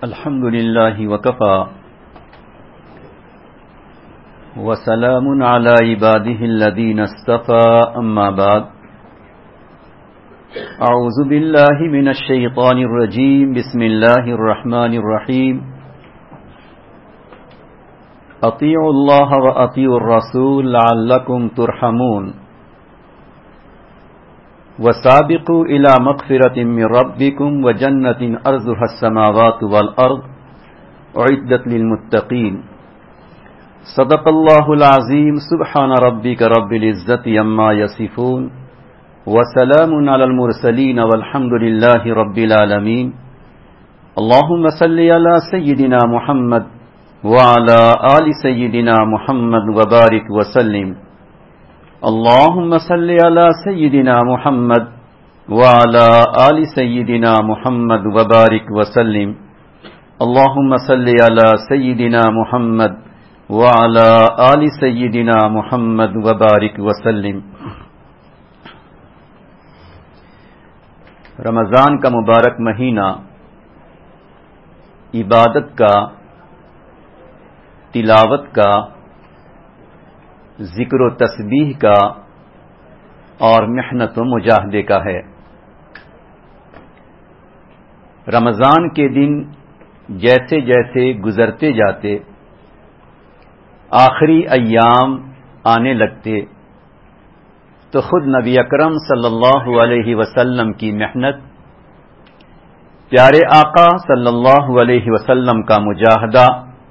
الحمد لله وكفى وسلام على عباده الذين اصطفى أما بعد أعوذ بالله من الشيطان الرجيم بسم الله الرحمن الرحيم أطيعوا الله وأطيعوا الرسول لعلكم ترحمون وسابقوا إلى مغفرة من ربكم وجنة أرضها السماوات والأرض أعدت للمتقين صدق الله العظيم سبحان ربك رب العزة عما يصفون وسلام على المرسلين والحمد لله رب العالمين اللهم صل على سيدنا محمد وعلى آل سيدنا محمد وبارك وسلم اللهم صل على سيدنا محمد وعلى آل سيدنا محمد وبارك وسلم اللهم صل على سيدنا محمد وعلى آل سيدنا محمد وبارك وسلم۔ رمضان کا مبارک مہینہ عبادت کا، تلاوت کا، ذکر و تسبیح کا اور محنت و مجاہدے کا ہے۔ رمضان کے دن جیسے جیسے گزرتے جاتے، آخری ایام آنے لگتے تو خود نبی اکرم صلی اللہ علیہ وسلم کی محنت، پیارے آقا صلی اللہ علیہ وسلم کا مجاہدہ،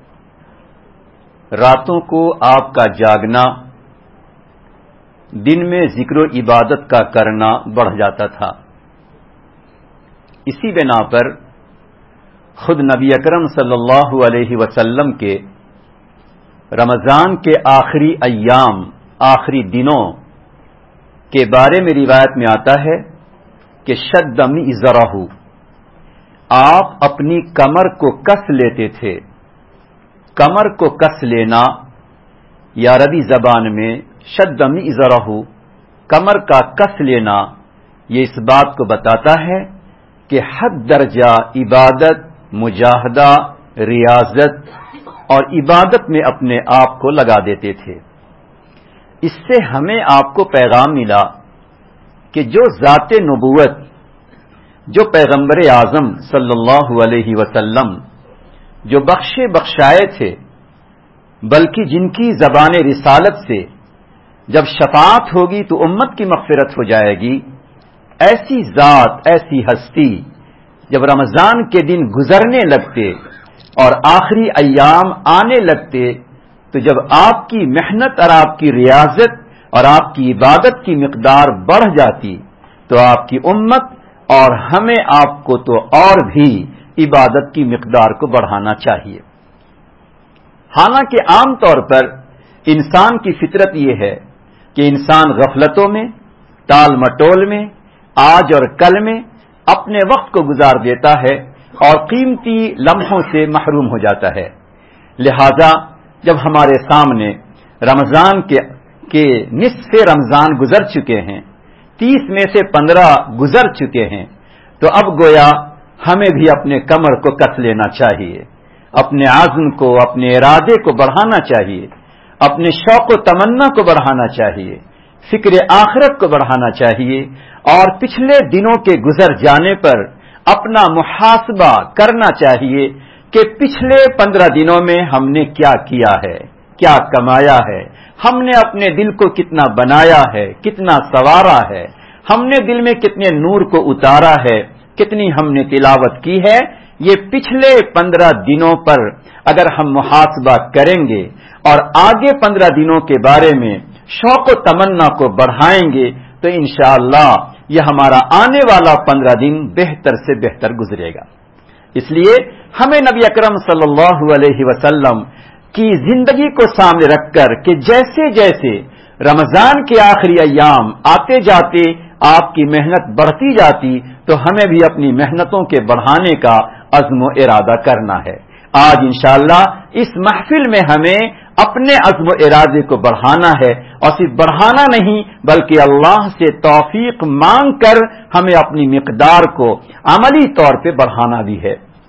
راتوں کو آپ کا جاگنا، دن میں ذکر و عبادت کا کرنا بڑھ جاتا تھا۔ اسی بنا پر خود نبی اکرم صلی اللہ علیہ وسلم کے رمضان کے آخری ایام، آخری دنوں کے بارے میں روایت میں آتا ہے کہ شد مئزرہ، آپ اپنی کمر کو کس لیتے تھے۔ کمر کو کس لینا یا عربی زبان میں شد مئزرہ، کمر کا کس لینا، یہ اس بات کو بتاتا ہے کہ حد درجہ عبادت، مجاہدہ، ریاضت اور عبادت میں اپنے آپ کو لگا دیتے تھے۔ اس سے ہمیں آپ کو پیغام ملا کہ جو ذات نبوت، جو پیغمبر اعظم صلی اللہ علیہ وسلم جو بخشائے تھے، بلکہ جن کی زبان رسالت سے جب شفاعت ہوگی تو امت کی مغفرت ہو جائے گی، ایسی ذات، ایسی ہستی جب رمضان کے دن گزرنے لگتے اور آخری ایام آنے لگتے تو جب آپ کی محنت اور آپ کی ریاضت اور آپ کی عبادت کی مقدار بڑھ جاتی تو آپ کی امت اور ہمیں آپ کو تو اور بھی عبادت کی مقدار کو بڑھانا چاہیے۔ حالانکہ عام طور پر انسان کی فطرت یہ ہے کہ انسان غفلتوں میں، ٹال مٹول میں، آج اور کل میں اپنے وقت کو گزار دیتا ہے اور قیمتی لمحوں سے محروم ہو جاتا ہے۔ لہذا جب ہمارے سامنے رمضان کے نصف رمضان گزر چکے ہیں، 30 میں سے 15 گزر چکے ہیں، تو اب گویا ہمیں بھی اپنے کمر کو کس لینا چاہیے، اپنے عزم کو، اپنے ارادے کو بڑھانا چاہیے، اپنے شوق و تمنا کو بڑھانا چاہیے، فکر آخرت کو بڑھانا چاہیے اور پچھلے دنوں کے گزر جانے پر اپنا محاسبہ کرنا چاہیے کہ پچھلے 15 دنوں میں ہم نے کیا کیا ہے، کیا کمایا ہے، ہم نے اپنے دل کو کتنا بنایا ہے، کتنا سنوارا ہے، ہم نے دل میں کتنے نور کو اتارا ہے، کتنی ہم نے تلاوت کی ہے۔ یہ پچھلے 15 دنوں پر اگر ہم محاسبہ کریں گے اور آگے 15 دنوں کے بارے میں شوق و تمنا کو بڑھائیں گے تو انشاءاللہ یہ ہمارا آنے والا 15 دن بہتر سے بہتر گزرے گا۔ اس لیے ہمیں نبی اکرم صلی اللہ علیہ وسلم کی زندگی کو سامنے رکھ کر کہ جیسے جیسے رمضان کے آخری ایام آتے جاتے آپ کی محنت بڑھتی جاتی تو ہمیں بھی اپنی محنتوں کے بڑھانے کا عزم و ارادہ کرنا ہے۔ آج انشاءاللہ اس محفل میں ہمیں اپنے عزم و ارادے کو بڑھانا ہے اور صرف بڑھانا نہیں بلکہ اللہ سے توفیق مانگ کر ہمیں اپنی مقدار کو عملی طور پہ بڑھانا بھی ہے۔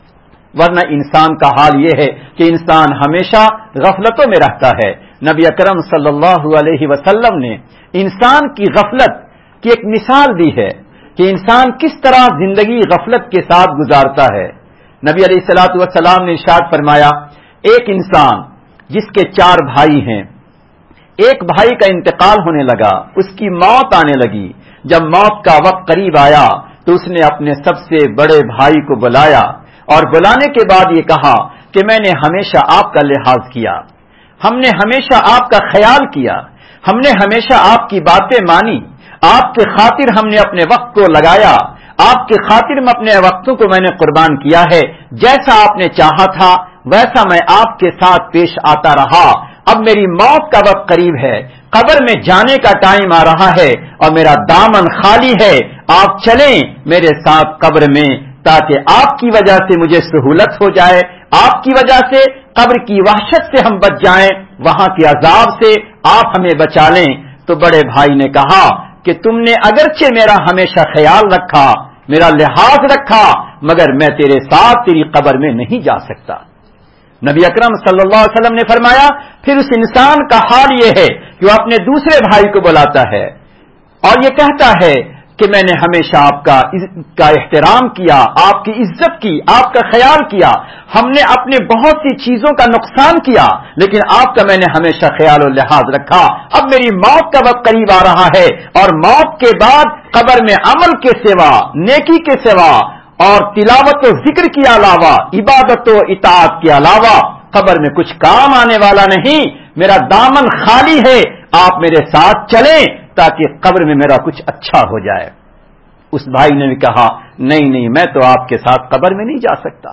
ورنہ انسان کا حال یہ ہے کہ انسان ہمیشہ غفلتوں میں رہتا ہے۔ نبی اکرم صلی اللہ علیہ وسلم نے انسان کی غفلت کی ایک مثال دی ہے کہ انسان کس طرح زندگی غفلت کے ساتھ گزارتا ہے۔ نبی علیہ الصلوۃ والسلام نے ارشاد فرمایا، ایک انسان جس کے 4 بھائی ہیں، ایک بھائی کا انتقال ہونے لگا، اس کی موت آنے لگی۔ جب موت کا وقت قریب آیا تو اس نے اپنے سب سے بڑے بھائی کو بلایا اور بلانے کے بعد یہ کہا کہ میں نے ہمیشہ آپ کا لحاظ کیا، ہم نے ہمیشہ آپ کا خیال کیا، ہم نے ہمیشہ آپ کی باتیں مانی، آپ کے خاطر ہم نے اپنے وقت کو لگایا، آپ کے خاطر میں اپنے وقتوں کو میں نے قربان کیا ہے، جیسا آپ نے چاہا تھا ویسا میں آپ کے ساتھ پیش آتا رہا۔ اب میری موت کا وقت قریب ہے، قبر میں جانے کا ٹائم آ رہا ہے اور میرا دامن خالی ہے، آپ چلیں میرے ساتھ قبر میں تاکہ آپ کی وجہ سے مجھے سہولت ہو جائے، آپ کی وجہ سے قبر کی وحشت سے ہم بچ جائیں، وہاں کے عذاب سے آپ ہمیں بچا لیں۔ تو بڑے بھائی نے کہا کہ تم نے اگرچہ میرا ہمیشہ خیال رکھا، میرا لحاظ رکھا، مگر میں تیرے ساتھ تیری قبر میں نہیں جا سکتا۔ نبی اکرم صلی اللہ علیہ وسلم نے فرمایا پھر اس انسان کا حال یہ ہے کہ وہ اپنے دوسرے بھائی کو بلاتا ہے اور یہ کہتا ہے کہ میں نے ہمیشہ آپ کا احترام کیا، آپ کی عزت کی، آپ کا خیال کیا، ہم نے اپنے بہت سی چیزوں کا نقصان کیا لیکن آپ کا میں نے ہمیشہ خیال و لحاظ رکھا۔ اب میری موت کا وقت قریب آ رہا ہے اور موت کے بعد قبر میں عمل کے سوا، نیکی کے سوا اور تلاوت و ذکر کے علاوہ، عبادت و اطاعت کے علاوہ قبر میں کچھ کام آنے والا نہیں، میرا دامن خالی ہے، آپ میرے ساتھ چلیں تاکہ قبر میں میرا کچھ اچھا ہو جائے۔ اس بھائی نے بھی کہا نہیں میں تو آپ کے ساتھ قبر میں نہیں جا سکتا۔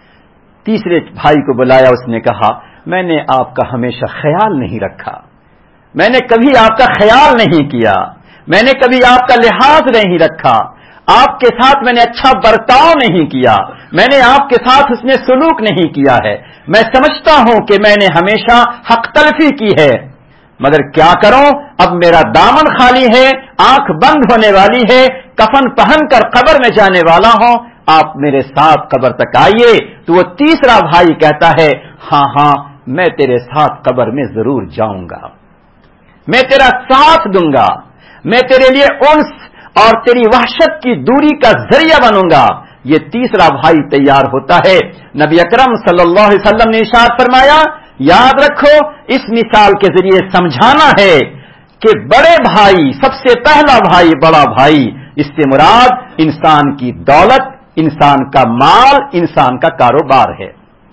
تیسرے بھائی کو بلایا، اس نے کہا میں نے آپ کا ہمیشہ خیال نہیں رکھا، میں نے کبھی آپ کا خیال نہیں کیا، میں نے کبھی آپ کا لحاظ نہیں رکھا، آپ کے ساتھ میں نے اچھا برتاؤ نہیں کیا، میں نے آپ کے ساتھ اس نے سلوک نہیں کیا ہے، میں سمجھتا ہوں کہ میں نے ہمیشہ حق تلفی کی ہے، مگر کیا کروں، اب میرا دامن خالی ہے، آنکھ بند ہونے والی ہے، کفن پہن کر قبر میں جانے والا ہوں، آپ میرے ساتھ قبر تک آئیے۔ تو وہ تیسرا بھائی کہتا ہے ہاں میں تیرے ساتھ قبر میں ضرور جاؤں گا، میں تیرا ساتھ دوں گا، میں تیرے لیے انس اور تیری وحشت کی دوری کا ذریعہ بنوں گا۔ یہ تیسرا بھائی تیار ہوتا ہے۔ نبی اکرم صلی اللہ علیہ وسلم نے ارشاد فرمایا یاد رکھو اس مثال کے ذریعے سمجھانا ہے کہ بڑے بھائی، سب سے پہلا بھائی بڑا بھائی، اس سے مراد انسان کی دولت، انسان کا مال، انسان کا کاروبار ہے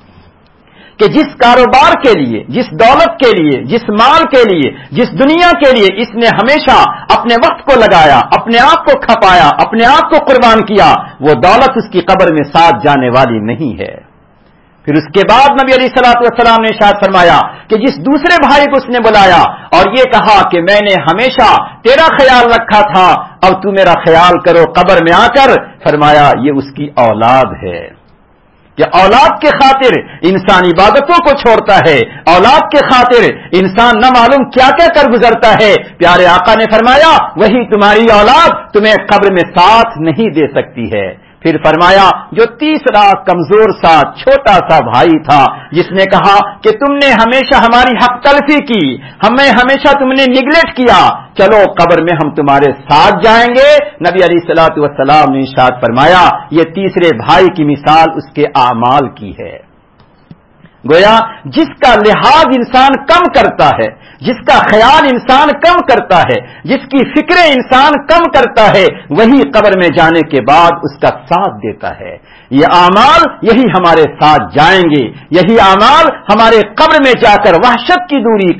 کہ جس کاروبار کے لیے، جس دولت کے لیے، جس مال کے لیے، جس دنیا کے لیے اس نے ہمیشہ اپنے وقت کو لگایا، اپنے آپ کو کھپایا، اپنے آپ کو قربان کیا، وہ دولت اس کی قبر میں ساتھ جانے والی نہیں ہے۔ پھر اس کے بعد نبی علیہ الصلوۃ والسلام نے ارشاد فرمایا کہ جس دوسرے بھائی کو اس نے بلایا اور یہ کہا کہ میں نے ہمیشہ تیرا خیال رکھا تھا، اب تو میرا خیال کرو قبر میں آ کر، فرمایا یہ اس کی اولاد ہے کہ اولاد کے خاطر انسان عبادتوں کو چھوڑتا ہے، اولاد کے خاطر انسان نہ معلوم کیا کیا کر گزرتا ہے۔ پیارے آقا نے فرمایا وہی تمہاری اولاد تمہیں قبر میں ساتھ نہیں دے سکتی ہے۔ پھر فرمایا جو تیسرا کمزور سا چھوٹا سا بھائی تھا جس نے کہا کہ تم نے ہمیشہ ہماری حق تلفی کی، ہمیں ہمیشہ تم نے نگلیکٹ کیا، چلو قبر میں ہم تمہارے ساتھ جائیں گے، نبی علیہ الصلوۃ والسلام نے ارشاد فرمایا یہ تیسرے بھائی کی مثال اس کے اعمال کی ہے۔ گویا جس کا لحاظ انسان کم کرتا ہے، جس کا خیال انسان کم کرتا ہے، جس کی فکریں انسان کم کرتا ہے، وہی قبر میں جانے کے بعد اس کا ساتھ دیتا ہے۔ یہ اعمال یہی ہمارے ساتھ جائیں گے، یہی اعمال ہمارے قبر میں جا کر وحشت کی دوری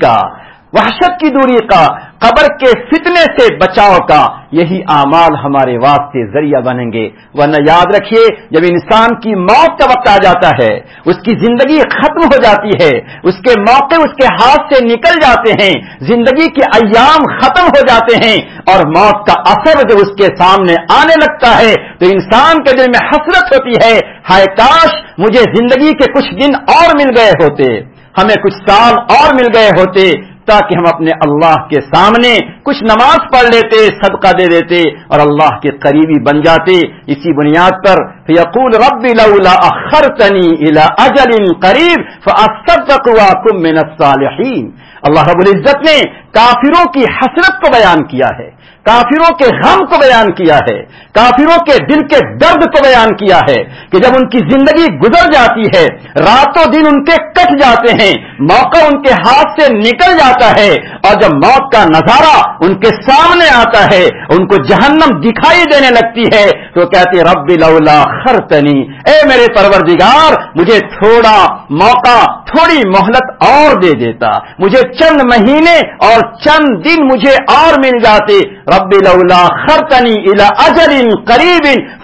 کا، قبر کے فتنے سے بچاؤ کا، یہی اعمال ہمارے واسطے ذریعہ بنیں گے۔ ورنہ یاد رکھیے جب انسان کی موت کا وقت آ جاتا ہے، اس کی زندگی ختم ہو جاتی ہے، اس کے موقع اس کے ہاتھ سے نکل جاتے ہیں، زندگی کے ایام ختم ہو جاتے ہیں اور موت کا اثر جب اس کے سامنے آنے لگتا ہے تو انسان کے دل میں حسرت ہوتی ہے، ہائے کاش مجھے زندگی کے کچھ دن اور مل گئے ہوتے، ہمیں کچھ سال اور مل گئے ہوتے تاکہ ہم اپنے اللہ کے سامنے کچھ نماز پڑھ لیتے، صدقہ دے دیتے اور اللہ کے قریبی بن جاتے. اسی بنیاد پر فیقول رب لولا اخرتنی الی اجل قریب فاصدق واکن من الصالحین. اللہ رب العزت نے کافروں کی حسرت کو بیان کیا ہے، کافروں کے غم کو بیان کیا ہے، کافروں کے دل کے درد کو بیان کیا ہے کہ جب ان کی زندگی گزر جاتی ہے، راتوں دن ان کے کٹ جاتے ہیں، موقع ان کے ہاتھ سے نکل جاتا ہے اور جب موت کا نظارہ ان کے سامنے آتا ہے، ان کو جہنم دکھائی دینے لگتی ہے تو کہتے رب لولا اخرتنی، اے میرے پروردگار مجھے تھوڑا موقع، تھوڑی مہلت اور دے دیتا، مجھے چند مہینے اور چند دن مجھے اور مل جاتے. رب لولا اخرتنی الی اجل قریب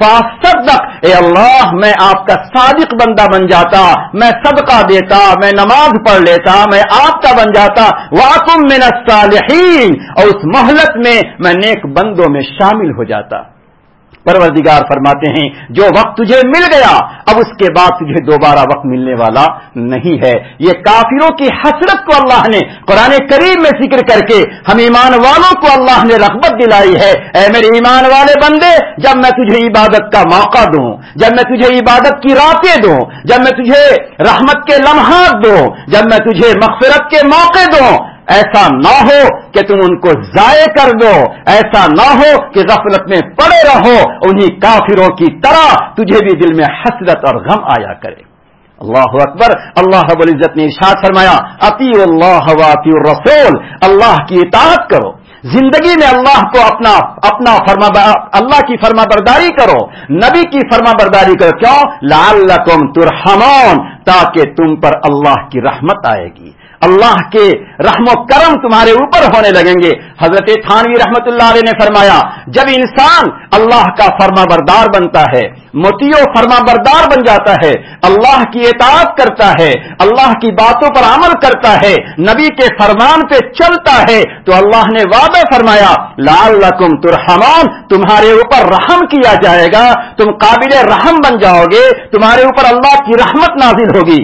فاصدق، اے اللہ میں آپ کا صادق بندہ بن جاتا، میں صدقہ دیتا، میں نماز پڑھ لیتا، میں آپ کا بن جاتا، واکن من الصالحین، اور اس مہلت میں نیک بندوں میں شامل ہو جاتا. پروردگار فرماتے ہیں جو وقت تجھے مل گیا اب اس کے بعد تجھے دوبارہ وقت ملنے والا نہیں ہے. یہ کافروں کی حسرت کو اللہ نے قرآن کریم میں ذکر کر کے ہم ایمان والوں کو اللہ نے رغبت دلائی ہے. اے میرے ایمان والے بندے، جب میں تجھے عبادت کا موقع دوں، جب میں تجھے عبادت کی راتیں دوں، جب میں تجھے رحمت کے لمحات دوں، جب میں تجھے مغفرت کے موقع دوں، ایسا نہ ہو کہ تم ان کو ضائع کر دو، ایسا نہ ہو کہ غفلت میں پڑے رہو انہی کافروں کی طرح تجھے بھی دل میں حسرت اور غم آیا کرے. اللہ اکبر. اللہ رب العزت نے ارشاد فرمایا اطیعوا اللہ واطیعوا الرسول، اللہ کی اطاعت کرو، زندگی میں اللہ کو اپنا اللہ کی فرما برداری کرو، نبی کی فرما برداری کرو. کیوں؟ لعلکم ترحمون، تاکہ تم پر اللہ کی رحمت آئے گی، اللہ کے رحم و کرم تمہارے اوپر ہونے لگیں گے. حضرت تھانوی رحمت اللہ علیہ نے فرمایا جب انسان اللہ کا فرما بردار بنتا ہے، مطیع و فرما بردار بن جاتا ہے، اللہ کی اطاعت کرتا ہے، اللہ کی باتوں پر عمل کرتا ہے، نبی کے فرمان پہ چلتا ہے، تو اللہ نے وعدہ فرمایا لعلکم ترحمون، تمہارے اوپر رحم کیا جائے گا، تم قابل رحم بن جاؤ گے، تمہارے اوپر اللہ کی رحمت نازل ہوگی.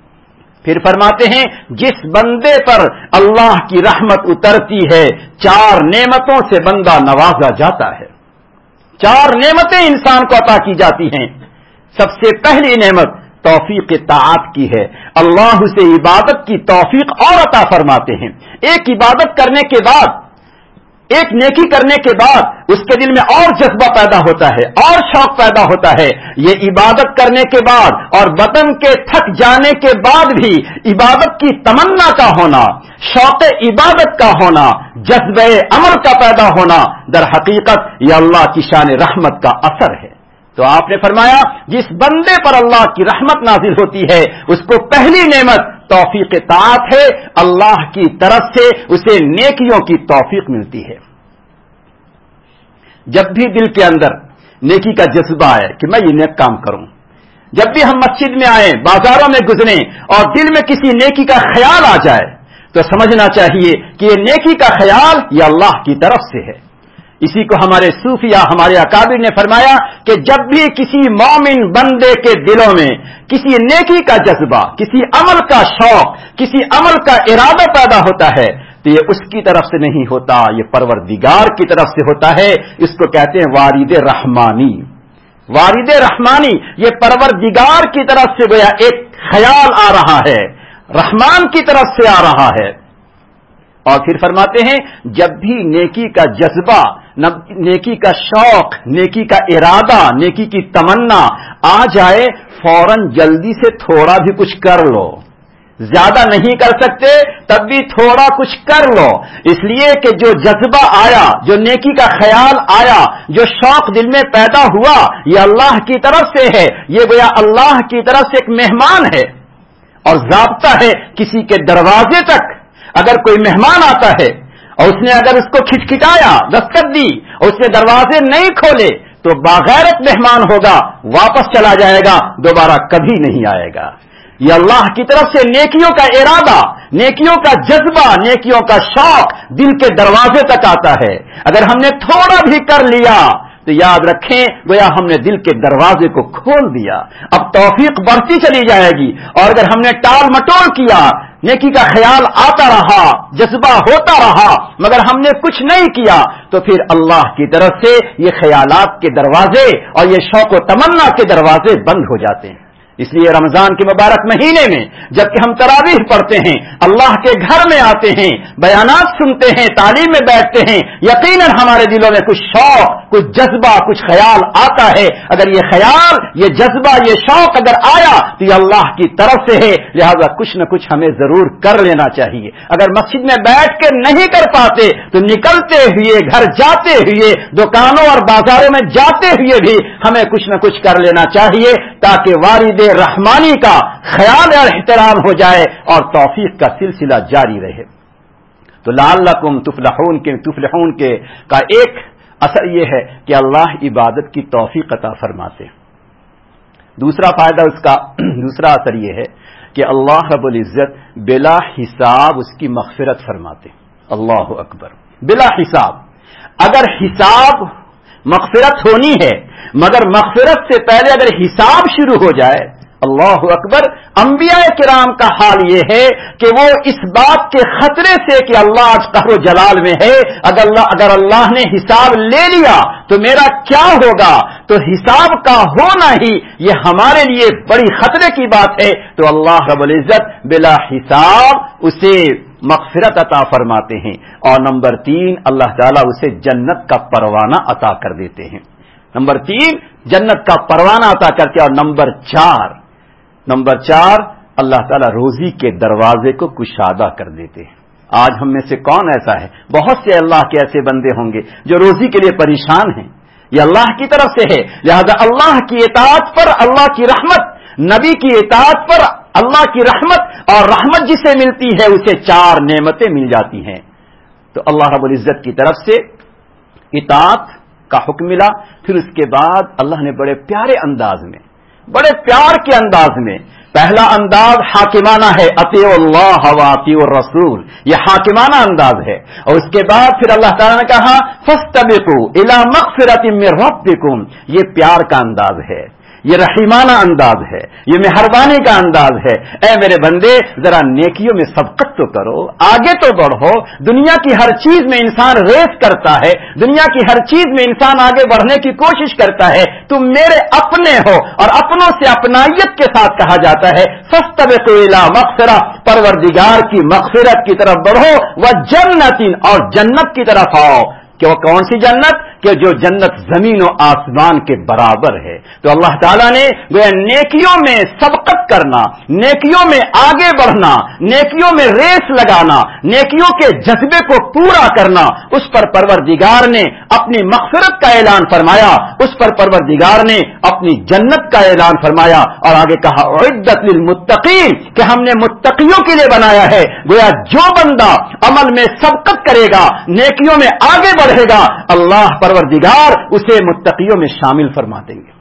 پھر فرماتے ہیں جس بندے پر اللہ کی رحمت اترتی ہے 4 نعمتوں سے بندہ نوازا جاتا ہے. 4 نعمتیں انسان کو عطا کی جاتی ہیں. سب سے پہلی نعمت توفیق طاعت کی ہے. اللہ اسے عبادت کی توفیق اور عطا فرماتے ہیں. ایک عبادت کرنے کے بعد، ایک نیکی کرنے کے بعد اس کے دل میں اور جذبہ پیدا ہوتا ہے، اور شوق پیدا ہوتا ہے. یہ عبادت کرنے کے بعد اور بدن کے تھک جانے کے بعد بھی عبادت کی تمنا کا ہونا، شوق عبادت کا ہونا، جذبہ عمل کا پیدا ہونا، در حقیقت یہ اللہ کی شان رحمت کا اثر ہے. تو آپ نے فرمایا جس بندے پر اللہ کی رحمت نازل ہوتی ہے اس کو پہلی نعمت توفیق طاعت ہے، اللہ کی طرف سے اسے نیکیوں کی توفیق ملتی ہے. جب بھی دل کے اندر نیکی کا جذبہ آئے کہ میں یہ نیک کام کروں، جب بھی ہم مسجد میں آئیں، بازاروں میں گزریں اور دل میں کسی نیکی کا خیال آ جائے تو سمجھنا چاہیے کہ یہ نیکی کا خیال یہ اللہ کی طرف سے ہے. اسی کو ہمارے صوفیاء، ہمارے اکابر نے فرمایا کہ جب بھی کسی مومن بندے کے دلوں میں کسی نیکی کا جذبہ، کسی عمل کا شوق، کسی عمل کا ارادہ پیدا ہوتا ہے تو یہ اس کی طرف سے نہیں ہوتا، یہ پروردگار کی طرف سے ہوتا ہے. اس کو کہتے ہیں وارد رحمانی. وارد رحمانی یہ پروردگار کی طرف سے گویا ایک خیال آ رہا ہے، رحمان کی طرف سے آ رہا ہے. اور پھر فرماتے ہیں جب بھی نیکی کا جذبہ، نیکی کا شوق، نیکی کا ارادہ، نیکی کی تمنا آ جائے فوراً جلدی سے تھوڑا بھی کچھ کر لو. زیادہ نہیں کر سکتے تب بھی تھوڑا کچھ کر لو، اس لیے کہ جو جذبہ آیا، جو نیکی کا خیال آیا، جو شوق دل میں پیدا ہوا یہ اللہ کی طرف سے ہے. یہ گویا اللہ کی طرف سے ایک مہمان ہے اور ضابطہ ہے کسی کے دروازے تک اگر کوئی مہمان آتا ہے اور اس نے اگر اس کو کھٹکھٹایا، دستک دی اور اس نے دروازے نہیں کھولے تو باغیرت مہمان ہوگا، واپس چلا جائے گا، دوبارہ کبھی نہیں آئے گا. یہ اللہ کی طرف سے نیکیوں کا ارادہ، نیکیوں کا جذبہ، نیکیوں کا شوق دل کے دروازے تک آتا ہے. اگر ہم نے تھوڑا بھی کر لیا تو یاد رکھیں گویا ہم نے دل کے دروازے کو کھول دیا. اب توفیق بڑھتی چلی جائے گی، اور اگر ہم نے ٹال مٹول کیا، نیکی کا خیال آتا رہا، جذبہ ہوتا رہا، مگر ہم نے کچھ نہیں کیا، تو پھر اللہ کی طرف سے یہ خیالات کے دروازے اور یہ شوق و تمنا کے دروازے بند ہو جاتے ہیں۔ اس لیے رمضان کے مبارک مہینے میں جب کہ ہم تراویح پڑھتے ہیں، اللہ کے گھر میں آتے ہیں، بیانات سنتے ہیں، تعلیم میں بیٹھتے ہیں، یقیناً ہمارے دلوں میں کچھ شوق، کچھ جذبہ، کچھ خیال آتا ہے۔ اگر یہ خیال، یہ جذبہ، یہ شوق اگر آیا تو یہ اللہ کی طرف سے ہے، لہذا کچھ نہ کچھ ہمیں ضرور کر لینا چاہیے۔ اگر مسجد میں بیٹھ کے نہیں کر پاتے تو نکلتے ہوئے، گھر جاتے ہوئے، دکانوں اور بازاروں میں جاتے ہوئے بھی ہمیں کچھ نہ کچھ کر لینا چاہیے، تاکہ والد رحمانی کا خیال اور احترام ہو جائے اور توفیق کا سلسلہ جاری رہے۔ تو لعلکم تفلحون کے کا ایک اثر یہ ہے کہ اللہ عبادت کی توفیق عطا فرماتے ہیں۔ دوسرا فائدہ اس کا، دوسرا اثر یہ ہے کہ اللہ رب العزت بلا حساب اس کی مغفرت فرماتے ہیں۔ اللہ اکبر، بلا حساب۔ اگر حساب مغفرت ہونی ہے، مگر مغفرت سے پہلے اگر حساب شروع ہو جائے، اللہ اکبر، انبیاء کرام کا حال یہ ہے کہ وہ اس بات کے خطرے سے کہ اللہ آج قہر و جلال میں ہے، اگر اللہ نے حساب لے لیا تو میرا کیا ہوگا، تو حساب کا ہونا ہی یہ ہمارے لیے بڑی خطرے کی بات ہے۔ تو اللہ رب العزت بلا حساب اسے مغفرت عطا فرماتے ہیں، اور نمبر 3 اللہ تعالیٰ اسے جنت کا پروانہ عطا کر دیتے ہیں۔ نمبر 3 جنت کا پروانہ عطا کر کے، اور نمبر 4 اللہ تعالیٰ روزی کے دروازے کو کشادہ کر دیتے ہیں۔ آج ہم میں سے کون ایسا ہے؟ بہت سے اللہ کے ایسے بندے ہوں گے جو روزی کے لیے پریشان ہیں، یہ اللہ کی طرف سے ہے، لہذا اللہ کی اطاعت پر اللہ کی رحمت، نبی کی اطاعت پر اللہ کی رحمت، اور رحمت جسے ملتی ہے اسے 4 نعمتیں مل جاتی ہیں۔ تو اللہ رب العزت کی طرف سے اطاعت کا حکم ملا، پھر اس کے بعد اللہ نے بڑے پیارے انداز میں، بڑے پیار کے انداز میں، پہلا انداز حاکمانہ ہے، اطیعوا اللہ واطیعوا الرسول، یہ حاکمانہ انداز ہے، اور اس کے بعد پھر اللہ تعالیٰ نے کہا فاستبقوا الی مغفرۃ من ربکم، یہ پیار کا انداز ہے، یہ رحیمانہ انداز ہے، یہ مہربانی کا انداز ہے۔ اے میرے بندے، ذرا نیکیوں میں سبقت تو کرو، آگے تو بڑھو۔ دنیا کی ہر چیز میں انسان ریس کرتا ہے، دنیا کی ہر چیز میں انسان آگے بڑھنے کی کوشش کرتا ہے، تم میرے اپنے ہو، اور اپنوں سے اپنائیت کے ساتھ کہا جاتا ہے فاستبقوا الی مغفرۃ، پروردگار کی مغفرت کی طرف بڑھو، وجنۃ، اور جنت کی طرف آؤ۔ کہ وہ کون سی جنت؟ کہ جو جنت زمین و آسمان کے برابر ہے۔ تو اللہ تعالیٰ نے گویا نیکیوں میں سبقت کرنا، نیکیوں میں آگے بڑھنا، نیکیوں میں ریس لگانا، نیکیوں کے جذبے کو پورا کرنا، اس پر پروردگار نے اپنی مغفرت کا اعلان فرمایا، اس پر پروردگار نے اپنی جنت کا اعلان فرمایا، اور آگے کہا اعدت للمتقین، کہ ہم نے متقیوں کے لیے بنایا ہے۔ گویا جو بندہ عمل میں سبقت کرے گا، نیکیوں میں آگے بڑھے گا، اللہ پروردگار اسے متقیوں میں شامل فرما دیں گے۔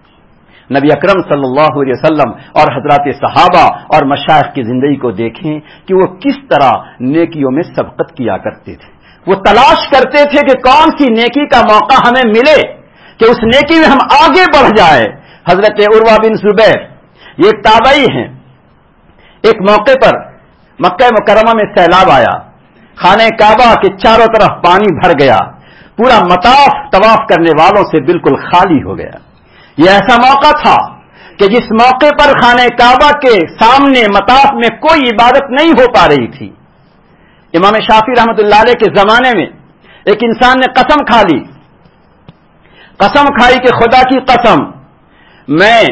نبی اکرم صلی اللہ علیہ وسلم اور حضرات صحابہ اور مشائخ کی زندگی کو دیکھیں کہ وہ کس طرح نیکیوں میں سبقت کیا کرتے تھے۔ وہ تلاش کرتے تھے کہ کون سی نیکی کا موقع ہمیں ملے کہ اس نیکی میں ہم آگے بڑھ جائیں۔ حضرت عروہ بن زبیر، یہ ایک تابعی ہیں، ایک موقع پر مکہ مکرمہ میں سیلاب آیا، خانہ کعبہ کے چاروں طرف پانی بھر گیا، پورا مطاف طواف کرنے والوں سے بالکل خالی ہو گیا۔ یہ ایسا موقع تھا کہ جس موقع پر خانہ کعبہ کے سامنے مطاف میں کوئی عبادت نہیں ہو پا رہی تھی۔ امام شافعی رحمۃ اللہ علیہ کے زمانے میں ایک انسان نے قسم کھا لی، قسم کھائی کہ خدا کی قسم میں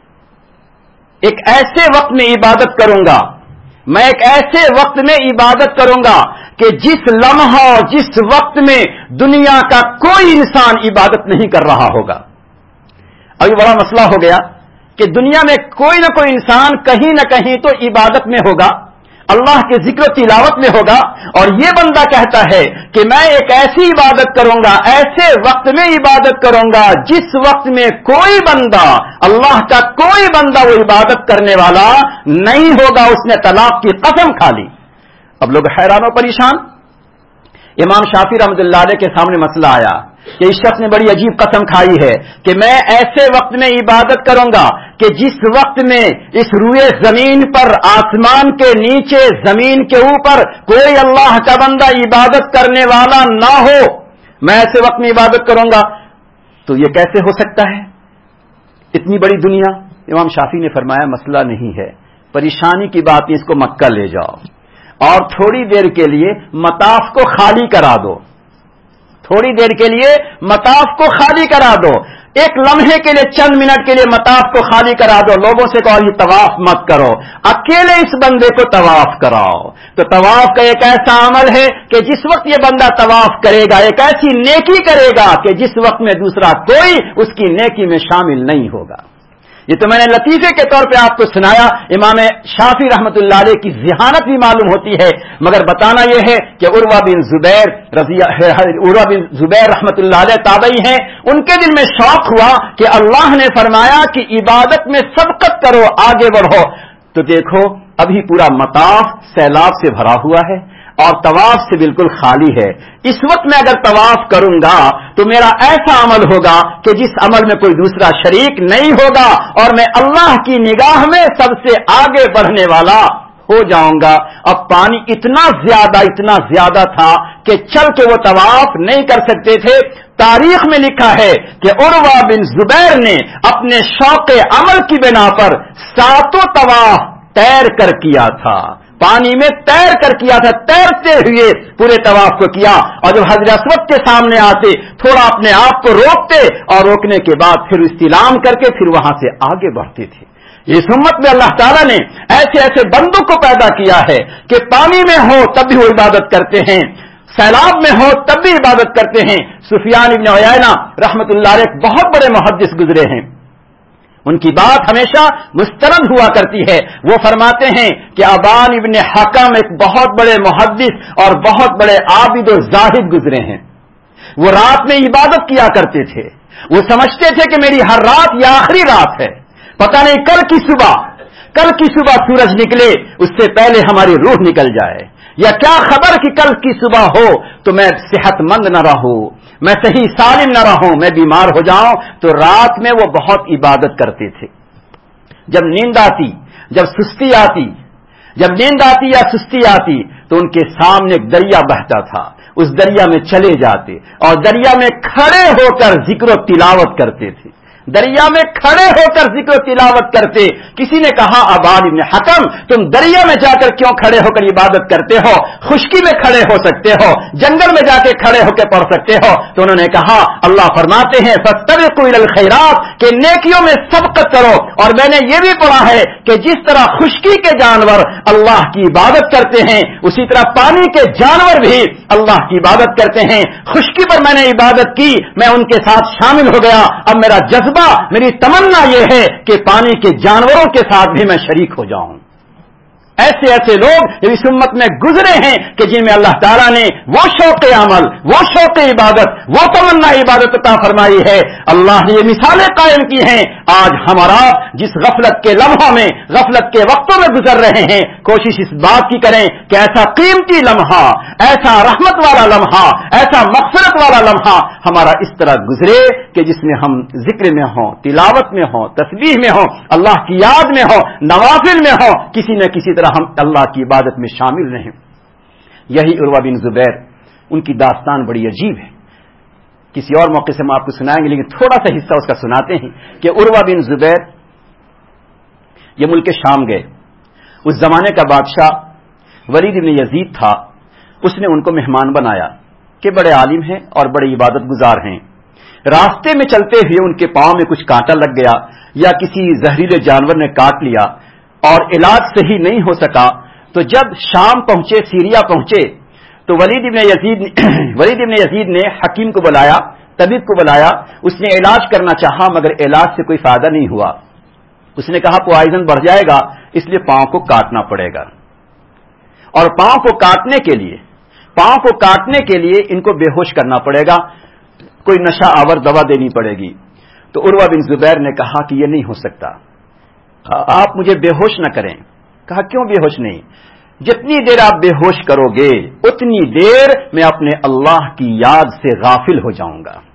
ایک ایسے وقت میں عبادت کروں گا، میں ایک ایسے وقت میں عبادت کروں گا کہ جس لمحہ اور جس وقت میں دنیا کا کوئی انسان عبادت نہیں کر رہا ہوگا۔ ابھی بڑا مسئلہ ہو گیا کہ دنیا میں کوئی نہ کوئی انسان کہیں نہ کہیں تو عبادت میں ہوگا، اللہ کے ذکر و تلاوت میں ہوگا، اور یہ بندہ کہتا ہے کہ میں ایک ایسی عبادت کروں گا، ایسے وقت میں عبادت کروں گا جس وقت میں کوئی بندہ، اللہ کا کوئی بندہ وہ عبادت کرنے والا نہیں ہوگا۔ اس نے طلاق کی قسم کھا لی۔ اب لوگ حیران و پریشان۔ امام شافعی رحمۃ اللہ علیہ کے سامنے مسئلہ آیا کہ اس شخص نے بڑی عجیب قسم کھائی ہے کہ میں ایسے وقت میں عبادت کروں گا کہ جس وقت میں اس روئے زمین پر، آسمان کے نیچے، زمین کے اوپر کوئی اللہ کا بندہ عبادت کرنے والا نہ ہو، میں ایسے وقت میں عبادت کروں گا۔ تو یہ کیسے ہو سکتا ہے؟ اتنی بڑی دنیا۔ امام شافعی نے فرمایا مسئلہ نہیں ہے، پریشانی کی بات نہیں، اس کو مکہ لے جاؤ اور تھوڑی دیر کے لیے مطاف کو خالی کرا دو، تھوڑی دیر کے لیے مطاف کو خالی کرا دو، ایک لمحے کے لیے، چند منٹ کے لیے مطاف کو خالی کرا دو، لوگوں سے کہو یہ طواف مت کرو، اکیلے اس بندے کو طواف کراؤ۔ تو طواف کا ایک ایسا عمل ہے کہ جس وقت یہ بندہ طواف کرے گا، ایک ایسی نیکی کرے گا کہ جس وقت میں دوسرا کوئی اس کی نیکی میں شامل نہیں ہوگا۔ یہ تو میں نے لطیفے کے طور پہ آپ کو سنایا، امام شافعی رحمۃ اللہ علیہ کی ذہانت بھی معلوم ہوتی ہے، مگر بتانا یہ ہے کہ عروہ بن زبیر رحمۃ اللہ علیہ تابعی ہیں، ان کے دل میں شوق ہوا کہ اللہ نے فرمایا کہ عبادت میں سبقت کرو، آگے بڑھو، تو دیکھو ابھی پورا مطاف سیلاب سے بھرا ہوا ہے اور طواف سے بالکل خالی ہے، اس وقت میں اگر طواف کروں گا تو میرا ایسا عمل ہوگا کہ جس عمل میں کوئی دوسرا شریک نہیں ہوگا اور میں اللہ کی نگاہ میں سب سے آگے بڑھنے والا ہو جاؤں گا۔ اب پانی اتنا زیادہ تھا کہ چل کے وہ طواف نہیں کر سکتے تھے۔ تاریخ میں لکھا ہے کہ عروہ بن زبیر نے اپنے شوق عمل کی بنا پر 7 طواف تیر کر کیا تھا، پانی میں تیر کر کیا تھا، تیرتے ہوئے پورے طواف کو کیا، اور جب حجر اسود کے سامنے آتے تھوڑا اپنے آپ کو روکتے اور روکنے کے بعد پھر استلام کر کے پھر وہاں سے آگے بڑھتے تھے۔ اس امت میں اللہ تعالیٰ نے ایسے بندوں کو پیدا کیا ہے کہ پانی میں ہو تب بھی وہ عبادت کرتے ہیں، سیلاب میں ہو تب بھی عبادت کرتے ہیں۔ سفیان ابن عیینہ رحمۃ اللہ علیہ بہت بڑے محدث گزرے ہیں، ان کی بات ہمیشہ مستند ہوا کرتی ہے، وہ فرماتے ہیں کہ ابان ابن حکم ایک بہت بڑے محدث اور بہت بڑے عابد و زاہد گزرے ہیں، وہ رات میں عبادت کیا کرتے تھے، وہ سمجھتے تھے کہ میری ہر رات یہ آخری رات ہے، پتہ نہیں کل کی صبح سورج نکلے اس سے پہلے ہماری روح نکل جائے، یا کیا خبر کہ کل کی صبح ہو تو میں صحت مند نہ رہوں، میں صحیح سالم نہ رہوں، میں بیمار ہو جاؤں۔ تو رات میں وہ بہت عبادت کرتے تھے، جب نیند آتی یا سستی آتی تو ان کے سامنے ایک دریا بہتا تھا، اس دریا میں چلے جاتے اور دریا میں کھڑے ہو کر ذکر و تلاوت کرتے تھے، دریا میں کھڑے ہو کر ذکر و تلاوت کرتے۔ کسی نے کہا ابان ابن حکم تم دریا میں جا کر کیوں کھڑے ہو کر عبادت کرتے ہو؟ خشکی میں کھڑے ہو سکتے ہو، جنگل میں جا کے کھڑے ہو کے پڑھ سکتے ہو۔ تو انہوں نے کہا اللہ فرماتے ہیں فاستبقوا الی الخیرات کہ نیکیوں میں سبقت کرو، اور میں نے یہ بھی پڑھا ہے کہ جس طرح خشکی کے جانور اللہ کی عبادت کرتے ہیں اسی طرح پانی کے جانور بھی اللہ کی عبادت کرتے ہیں۔ خشکی پر میں نے عبادت کی، میں ان کے ساتھ شامل ہو گیا، اب میرا جذبہ، میری تمنا یہ ہے کہ پانی کے جانوروں کے ساتھ بھی میں شریک ہو جاؤں۔ ایسے لوگ اس امت میں گزرے ہیں کہ جن میں اللہ تعالیٰ نے وہ شوق عمل، وہ شوق عبادت، وہ تمنا عبادت عطا فرمائی ہے۔ اللہ نے یہ مثالیں قائم کی ہیں۔ آج ہمارا جس غفلت کے لمحوں میں، غفلت کے وقتوں میں گزر رہے ہیں، کوشش اس بات کی کریں کہ ایسا قیمتی لمحہ، ایسا رحمت والا لمحہ، ایسا مغفرت والا لمحہ ہمارا اس طرح گزرے کہ جس میں ہم ذکر میں ہوں، تلاوت میں ہوں، تسبیح میں ہوں، اللہ کی یاد میں ہوں، نوافل میں ہوں، کسی نہ کسی طرح ہم اللہ کی عبادت میں شامل رہیں۔ یہی عروہ بن زبیر، ان کی داستان بڑی عجیب ہے، کسی اور موقع سے ہم آپ کو سنائیں گے، لیکن تھوڑا سا حصہ اس کا سناتے ہیں کہ عروہ بن زبیر یہ ملک شام گئے، اس زمانے کا بادشاہ ولید بن یزید تھا، اس نے ان کو مہمان بنایا کہ بڑے عالم ہیں اور بڑے عبادت گزار ہیں۔ راستے میں چلتے ہوئے ان کے پاؤں میں کچھ کانٹا لگ گیا یا کسی زہریلے جانور نے کاٹ لیا اور علاج صحیح نہیں ہو سکا، تو جب شام پہنچے، سیریا پہنچے، تو ولید بن یزید نے حکیم کو بلایا، طبیب کو بلایا، اس نے علاج کرنا چاہا مگر علاج سے کوئی فائدہ نہیں ہوا۔ اس نے کہا پوائزن بڑھ جائے گا، اس لیے پاؤں کو کاٹنا پڑے گا، اور پاؤں کو کاٹنے کے لیے ان کو بے ہوش کرنا پڑے گا، کوئی نشہ آور دوا دینی پڑے گی۔ تو عروہ بن زبیر نے کہا کہ یہ نہیں ہو سکتا، آپ مجھے بے ہوش نہ کریں۔ کہا کیوں بے ہوش نہیں؟ جتنی دیر آپ بے ہوش کرو گے اتنی دیر میں اپنے اللہ کی یاد سے غافل ہو جاؤں گا،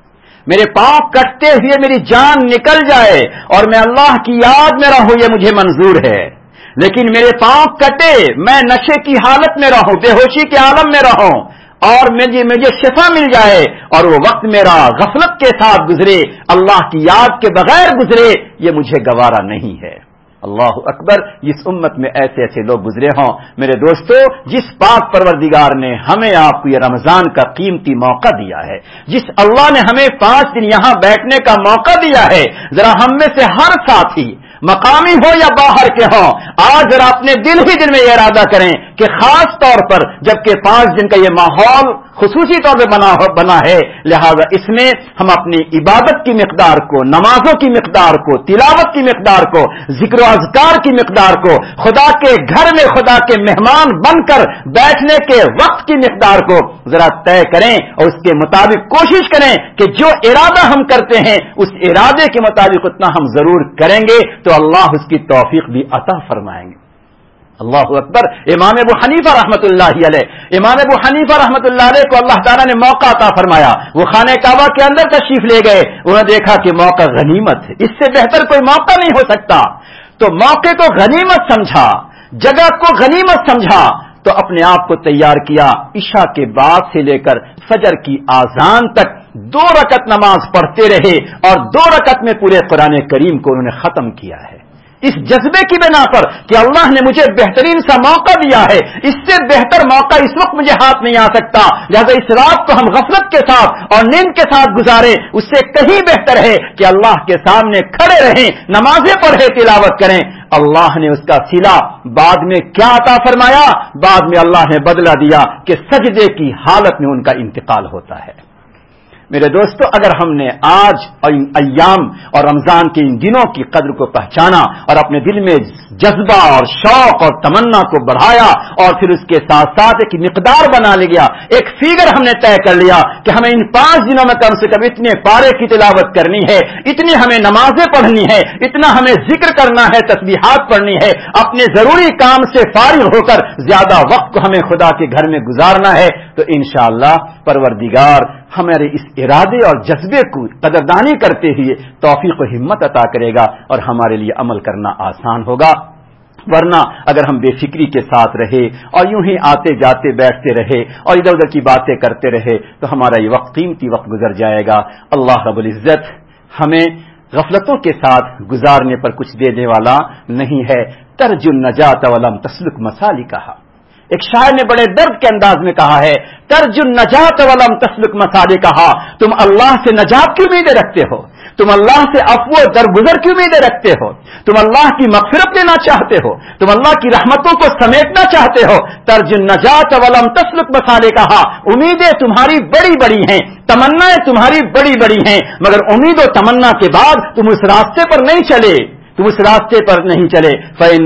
میرے پاؤں کٹتے ہوئے میری جان نکل جائے اور میں اللہ کی یاد میں رہوں، یہ مجھے منظور ہے، لیکن میرے پاؤں کٹے، میں نشے کی حالت میں رہوں، بے ہوشی کے عالم میں رہوں اور مجھے شفا مل جائے اور وہ وقت میرا غفلت کے ساتھ گزرے، اللہ کی یاد کے بغیر گزرے، یہ مجھے گوارا نہیں ہے۔ اللہ اکبر، اس امت میں ایسے ایسے لوگ گزرے ہوں۔ میرے دوستو، جس پاک پروردگار نے ہمیں آپ کو یہ رمضان کا قیمتی موقع دیا ہے، جس اللہ نے ہمیں 5 دن یہاں بیٹھنے کا موقع دیا ہے، ذرا ہم میں سے ہر ساتھی مقامی ہو یا باہر کے ہوں، آج ذرا اپنے دل ہی دل میں یہ ارادہ کریں کہ خاص طور پر جبکہ 5 دن کا یہ ماحول خصوصی طور پہ بنا ہے، لہذا اس میں ہم اپنی عبادت کی مقدار کو، نمازوں کی مقدار کو، تلاوت کی مقدار کو، ذکر و اذکار کی مقدار کو، خدا کے گھر میں خدا کے مہمان بن کر بیٹھنے کے وقت کی مقدار کو ذرا طے کریں اور اس کے مطابق کوشش کریں کہ جو ارادہ ہم کرتے ہیں اس ارادے کے مطابق اتنا ہم ضرور کریں گے تو اللہ اس کی توفیق بھی عطا فرمائیں گے۔ اللہ اکبر۔ امام ابو حنیفہ رحمۃ اللہ علیہ، امام ابو حنیفہ رحمۃ اللہ علیہ کو اللہ تعالیٰ نے موقع عطا فرمایا، وہ خانہ کعبہ کے اندر تشریف لے گئے، انہوں نے دیکھا کہ موقع غنیمت ہے، اس سے بہتر کوئی موقع نہیں ہو سکتا، تو موقع کو غنیمت سمجھا، جگہ کو غنیمت سمجھا، تو اپنے آپ کو تیار کیا، عشاء کے بعد سے لے کر فجر کی آذان تک 2 رکعت نماز پڑھتے رہے اور 2 رکعت میں پورے قرآن کریم کو انہوں نے ختم کیا ہے، اس جذبے کی بنا پر کہ اللہ نے مجھے بہترین سا موقع دیا ہے، اس سے بہتر موقع اس وقت مجھے ہاتھ نہیں آ سکتا، لہذا اس رات کو ہم غفلت کے ساتھ اور نیند کے ساتھ گزارے، اس سے کہیں بہتر ہے کہ اللہ کے سامنے کھڑے رہیں، نمازیں پڑھیں، تلاوت کریں۔ اللہ نے اس کا صلہ بعد میں کیا عطا فرمایا؟ بعد میں اللہ نے بدلہ دیا کہ سجدے کی حالت میں ان کا انتقال ہوتا ہے۔ میرے دوستو، اگر ہم نے آج اور ان ایام اور رمضان کے ان دنوں کی قدر کو پہچانا اور اپنے دل میں جذبہ اور شوق اور تمنا کو بڑھایا اور پھر اس کے ساتھ ساتھ ایک مقدار بنا لیا، ایک فیگر ہم نے طے کر لیا کہ ہمیں ان 5 دنوں میں کم سے کم اتنے پارے کی تلاوت کرنی ہے، اتنی ہمیں نمازیں پڑھنی ہے، اتنا ہمیں ذکر کرنا ہے، تسبیحات پڑھنی ہے، اپنے ضروری کام سے فارغ ہو کر زیادہ وقت کو ہمیں خدا کے گھر میں گزارنا ہے، تو انشاءاللہ پروردگار ہمارے اس ارادے اور جذبے کو قدردانی کرتے ہوئے توفیق و ہمت عطا کرے گا اور ہمارے لیے عمل کرنا آسان ہوگا۔ ورنہ اگر ہم بے فکری کے ساتھ رہے اور یوں ہی آتے جاتے بیٹھتے رہے اور ادھر ادھر کی باتیں کرتے رہے تو ہمارا یہ وقت قیمتی وقت گزر جائے گا۔ اللہ رب العزت ہمیں غفلتوں کے ساتھ گزارنے پر کچھ دینے والا نہیں ہے۔ ترج النجات ولم تسلک مسالکہا، ایک شاعر نے بڑے درد کے انداز میں کہا ہے، ترج النجات ولم تسلک مسالکہا، تم اللہ سے نجات کی امیدیں رکھتے ہو، تم اللہ سے عفو و درگزر کی امیدیں رکھتے ہو، تم اللہ کی مغفرت لینا چاہتے ہو، تم اللہ کی رحمتوں کو سمیٹنا چاہتے ہو، ترج النجات ولم تسلک مسالکہا، امیدیں تمہاری بڑی بڑی ہیں، تمنائیں تمہاری بڑی بڑی ہیں، مگر امید و تمنا کے بعد تم اس راستے پر نہیں چلے، تم اس راستے پر نہیں چلے۔ فإن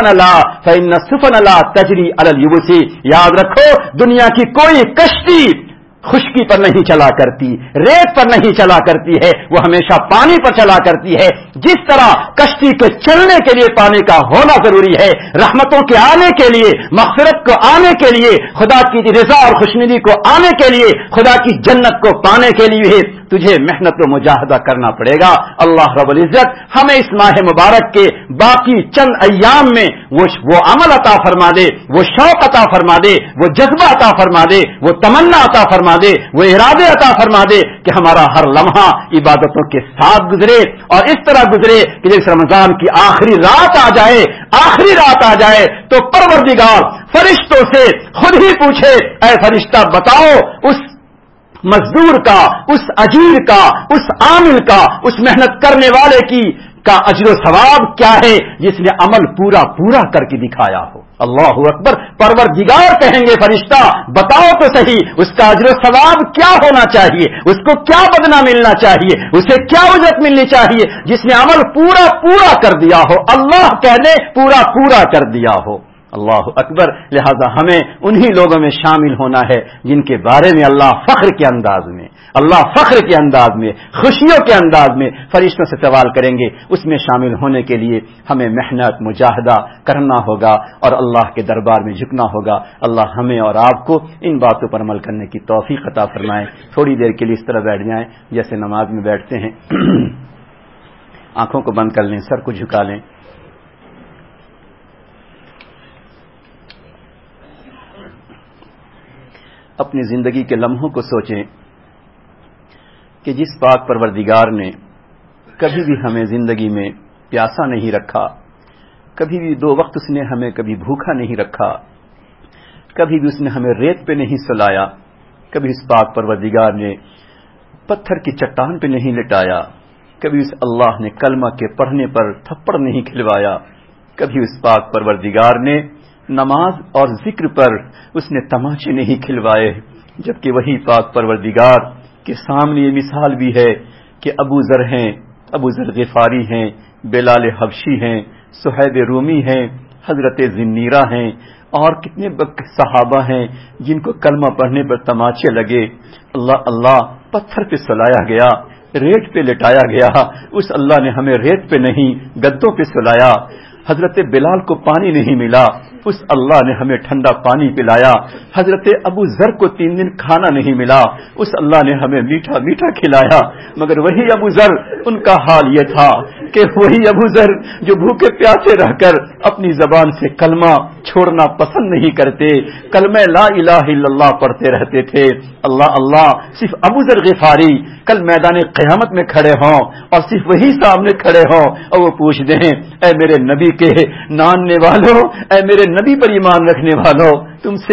السفن لا تجری علی اليبس، یاد رکھو دنیا کی کوئی کشتی خشکی پر نہیں چلا کرتی، ریت پر نہیں چلا کرتی ہے، وہ ہمیشہ پانی پر چلا کرتی ہے۔ جس طرح کشتی کے چلنے کے لیے پانی کا ہونا ضروری ہے، رحمتوں کے آنے کے لیے، مغفرت کو آنے کے لیے، خدا کی رضا اور خوشنودی کو آنے کے لیے، خدا کی جنت کو پانے کے لیے تجھے محنت و مجاہدہ کرنا پڑے گا۔ اللہ رب العزت ہمیں اس ماہ مبارک کے باقی چند ایام میں وہ عمل عطا فرما دے، وہ شوق عطا فرما دے، وہ جذبہ عطا فرما دے، وہ تمنا عطا فرما دے، وہ ارادے عطا فرما دے کہ ہمارا ہر لمحہ عبادتوں کے ساتھ گزرے اور اس طرح گزرے کہ جس رمضان کی آخری رات آ جائے تو پروردگار فرشتوں سے خود ہی پوچھے، اے فرشتہ بتاؤ اس مزدور کا، اس اجیر کا، اس عامل کا، اس محنت کرنے والے کا اجر و ثواب کیا ہے جس نے عمل پورا کر کے دکھایا ہو۔ اللہ اکبر، پروردگار کہیں گے فرشتہ بتاؤ تو صحیح اس کا اجر و ثواب کیا ہونا چاہیے، اس کو کیا بدلہ ملنا چاہیے، اسے کیا اجرت ملنی چاہیے جس نے عمل پورا کر دیا ہو۔ اللہ کہنے پورا کر دیا ہو۔ اللہ اکبر. لہذا ہمیں انہی لوگوں میں شامل ہونا ہے جن کے بارے میں اللہ فخر کے انداز میں خوشیوں کے انداز میں فرشتوں سے سوال کریں گے. اس میں شامل ہونے کے لیے ہمیں محنت مجاہدہ کرنا ہوگا اور اللہ کے دربار میں جھکنا ہوگا. اللہ ہمیں اور آپ کو ان باتوں پر عمل کرنے کی توفیق عطا فرمائے. تھوڑی دیر کے لیے اس طرح بیٹھ جائیں جیسے نماز میں بیٹھتے ہیں. آنکھوں کو بند کر لیں, سر کو جھکا لیں. اپنی زندگی کے لمحوں کو سوچیں کہ جس پاک پروردگار نے کبھی بھی ہمیں زندگی میں پیاسا نہیں رکھا, کبھی بھی 2 وقت اس نے ہمیں کبھی بھوکا نہیں رکھا, کبھی بھی اس نے ہمیں ریت پہ نہیں سلایا, کبھی اس پاک پروردگار نے پتھر کی چٹان پہ نہیں لٹایا, کبھی اس اللہ نے کلمہ کے پڑھنے پر تھپڑ نہیں کھلوایا, کبھی اس پاک پروردگار نے نماز اور ذکر پر اس نے تماچے نہیں کھلوائے. جبکہ وہی پاک پروردگار کے سامنے یہ مثال بھی ہے کہ ابو ذر ہیں, ابو ذر غفاری ہیں, بلال حبشی ہیں, صہیب رومی ہیں, حضرت ذنیرہ ہیں اور کتنے صحابہ ہیں جن کو کلمہ پڑھنے پر تماچے لگے. اللہ اللہ پتھر پہ سلایا گیا, ریت پہ لٹایا گیا. اس اللہ نے ہمیں ریت پہ نہیں گدوں پہ سلایا. حضرت بلال کو پانی نہیں ملا, اس اللہ نے ہمیں ٹھنڈا پانی پلایا. حضرت ابو ذر کو 3 دن کھانا نہیں ملا, اس اللہ نے ہمیں میٹھا میٹھا کھلایا. مگر وہی ابو ذر, ان کا حال یہ تھا کہ وہی ابو ذر جو بھوکے پیاسے رہ کر اپنی زبان سے کلمہ چھوڑنا پسند نہیں کرتے, کلمہ لا الہ الا اللہ پڑھتے رہتے تھے. اللہ اللہ, صرف ابو ذر غفاری کل میدان قیامت میں کھڑے ہوں اور صرف وہی سامنے کھڑے ہوں اور وہ پوچھ دیں, اے میرے نبی کے ناننے والوں, اے میرے نبی پر ایمان رکھنے والوں,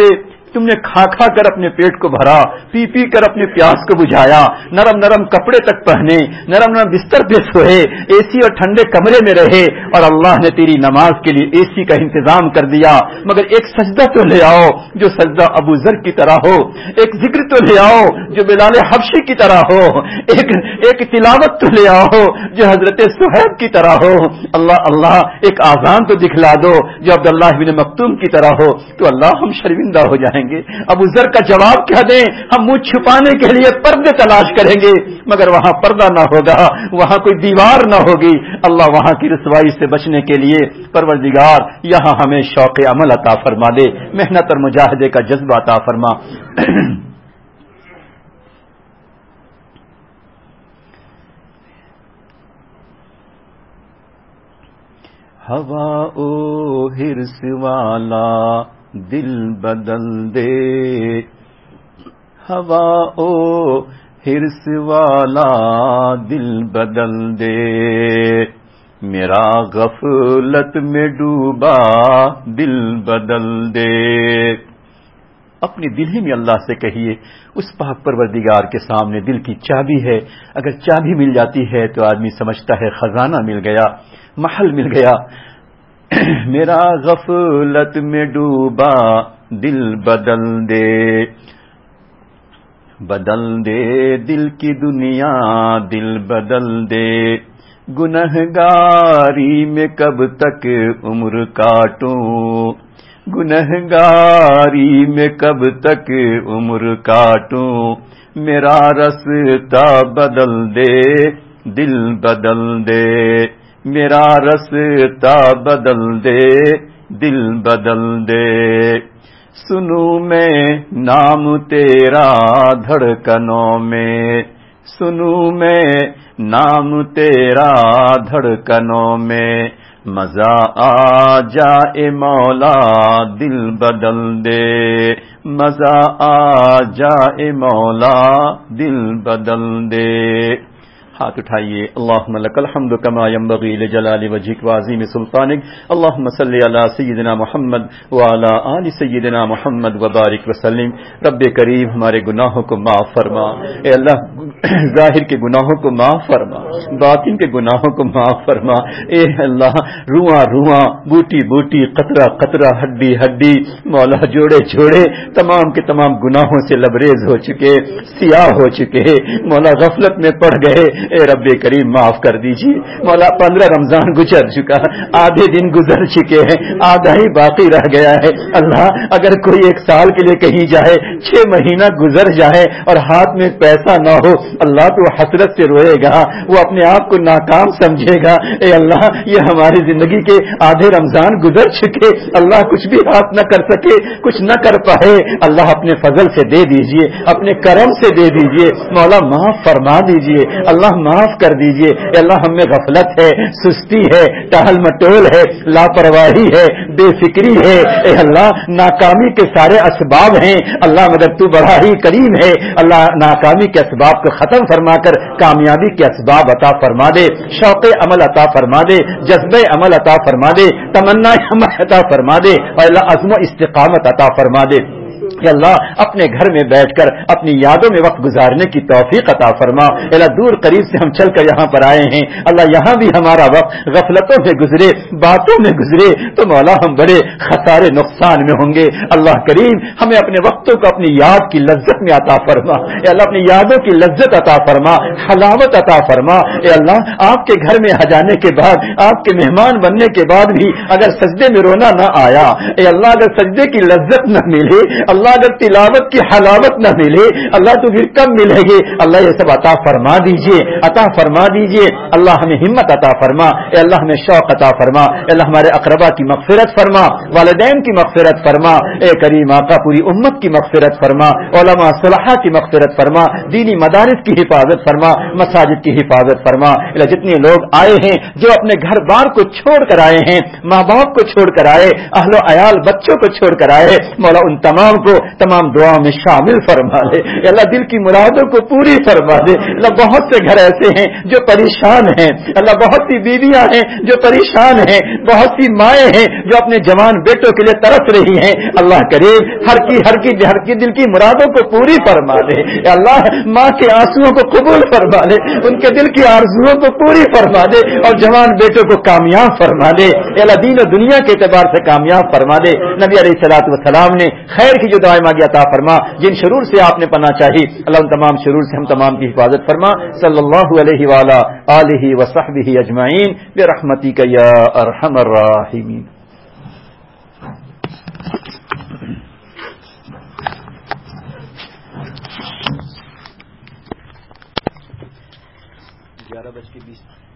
تم نے کھا کھا کر اپنے پیٹ کو بھرا, پی پی کر اپنے پیاس کو بجھایا, نرم نرم کپڑے تک پہنے, نرم نرم بستر پہ سوئے, اے سی اور ٹھنڈے کمرے میں رہے, اور اللہ نے تیری نماز کے لیے اے سی کا انتظام کر دیا. مگر ایک سجدہ تو لے آؤ جو سجدہ ابو ذر کی طرح ہو, ایک ذکر تو لے آؤ جو بلال حبشی کی طرح ہو, ایک تلاوت تو لے آؤ جو حضرت صہیب کی طرح ہو. اللہ اللہ, ایک آذان تو دکھلا دو جو عبداللہ بن مکتوم کی طرح ہو. تو اللہ ہم شرمندہ ہو جائیں گے. ابو ذر کا جواب کیا دیں؟ ہم منہ چھپانے کے لیے پردے تلاش کریں گے, مگر وہاں پردہ نہ ہوگا, وہاں کوئی دیوار نہ ہوگی. اللہ وہاں کی رسوائی سے بچنے کے لیے پروردگار یہاں ہمیں شوق عمل عطا فرما دے, محنت اور مجاہدے کا جذبہ عطا فرما. ہوا او ہرس والا دل بدل دے, ہوا او ہرس والا دل بدل دے, میرا غفلت میں ڈوبا دل بدل دے. اپنی دل ہی میں اللہ سے کہیے, اس پاک پروردگار کے سامنے دل کی چابی ہے. اگر چابی مل جاتی ہے تو آدمی سمجھتا ہے خزانہ مل گیا, محل مل گیا. میرا غفلت میں ڈوبا دل بدل دے, بدل دے دل کی دنیا دل بدل دے. گنہگاری میں کب تک عمر کاٹوں, گنہگاری میں کب تک عمر کاٹوں. میرا رستہ بدل دے دل بدل دے, میرا رستہ بدل دے دل بدل دے. سنوں میں نام تیرا دھڑکنوں میں, سنوں میں نام تیرا دھڑکنوں میں. مزہ آ جائے مولا دل بدل دے, مزہ آ جائے مولا دل بدل دے. ہاتھ اٹھائیے. اللہم لک الحمد کما ینبغی لجلال وجہک وعظیم سلطانک. اللہم صلی علی سیدنا محمد وعلی آل سیدنا محمد وبارک وسلم. رب کریم ہمارے گناہوں کو معاف فرما. اے اللہ, ظاہر کے گناہوں کو معاف فرما, باطن کے گناہوں کو معاف فرما. اے اللہ, رواں رواں, بوٹی بوٹی, قطرہ قطرہ, ہڈی ہڈی, مولا جوڑے جوڑے تمام کے تمام گناہوں سے لبریز ہو چکے, سیاہ ہو چکے. مولا غفلت میں پڑ گئے, اے رب کریم معاف کر دیجیے مولا. 15 رمضان گزر چکا, آدھے دن گزر چکے ہیں, آدھا ہی باقی رہ گیا ہے. اللہ اگر کوئی 1 سال کے لیے کہیں جائے, 6 مہینہ گزر جائے اور ہاتھ میں پیسہ نہ ہو, اللہ تو حسرت سے روئے گا, وہ اپنے آپ کو ناکام سمجھے گا. اے اللہ یہ ہماری زندگی کے آدھے رمضان گزر چکے, اللہ کچھ بھی ہاتھ نہ کر سکے, کچھ نہ کر پائے. اللہ اپنے فضل سے دے دیجئے, اپنے کرم سے دے دیجئے مولا, معاف فرما دیجئے اللہ, معاف کر دیجئے. اے اللہ ہم میں غفلت ہے, سستی ہے, ٹہل مٹول ہے, لاپرواہی ہے, بے فکری ہے. اے اللہ ناکامی کے سارے اسباب ہیں اللہ, مگر تو بڑا ہی کریم ہے اللہ. ناکامی کے اسباب کو ختم فرما کر کامیابی کے اسباب عطا فرما دے, شوق عمل عطا فرما دے, جذبہ عمل عطا فرما دے, تمنا عمل عطا فرما دے, اور اللہ عزم و استقامت عطا فرما دے. کہ اللہ اپنے گھر میں بیٹھ کر اپنی یادوں میں وقت گزارنے کی توفیق عطا فرما. اللہ دور قریب سے ہم چل کر یہاں پر آئے ہیں اللہ, یہاں بھی ہمارا وقت غفلتوں میں گزرے, باتوں میں گزرے تو مولا ہم بڑے خسارے نقصان میں ہوں گے. اللہ کریم ہمیں اپنے وقتوں کو اپنی یاد کی لذت میں عطا فرما. اے اللہ اپنی یادوں کی لذت عطا فرما, حلاوت عطا فرما. اے اللہ آپ کے گھر میں جانے کے بعد, آپ کے مہمان بننے کے بعد بھی اگر سجدے میں رونا نہ آیا, اے اللہ اگر سجدے کی لذت نہ ملے, اللہ اگر تلاوت کی حلاوت نہ ملے, اللہ تو پھر کب ملے گی. اللہ یہ سب عطا فرما دیجئے, عطا فرما دیجئے. اللہ ہمیں ہمت عطا فرما. اے اللہ ہمیں شوق عطا فرما. اے اللہ ہمارے اقربا کی مغفرت فرما, والدین کی مغفرت فرما. اے کریم آقا پوری امت کی مغفرت فرما, علماء صلحاء کی مغفرت فرما, دینی مدارس کی حفاظت فرما, مساجد کی حفاظت فرما. جتنے لوگ آئے ہیں جو اپنے گھر بار کو چھوڑ کر آئے ہیں, ماں باپ کو چھوڑ کر آئے, اہل و عیال بچوں کو چھوڑ کر آئے, مولا ان تمام کو تمام دعاؤں میں شامل فرما لے. اللہ دل کی مرادوں کو پوری فرما دے. اللہ بہت سے گھر ایسے ہیں جو پریشان ہیں, اللہ بہت سی بیویاں ہیں جو پریشان ہیں, بہت سی مائیں ہیں جو اپنے جوان بیٹوں کے لیے ترس رہی ہیں. اللہ کریم ہر کی دل کی مرادوں کو پوری فرما دے. اللہ ماں کے آنسوؤں کو قبول فرما دے, ان کے دل کی آرزوؤں کو پوری فرما دے, اور جوان بیٹوں کو کامیاب فرما دے. اللہ دین و دنیا کے اعتبار سے کامیاب فرما دے. نبی علیہ الصلوۃ والسلام نے خیر کی جو دعائیں مانگی عطا فرما, جن شرور سے آپ نے پناہ چاہی اللہ ان تمام شرور سے ہم تمام کی حفاظت فرما. صلی اللہ علیہ وعلی آلہ وصحبہ اجمعین برحمتک یا ارحم الراحمین. 11:20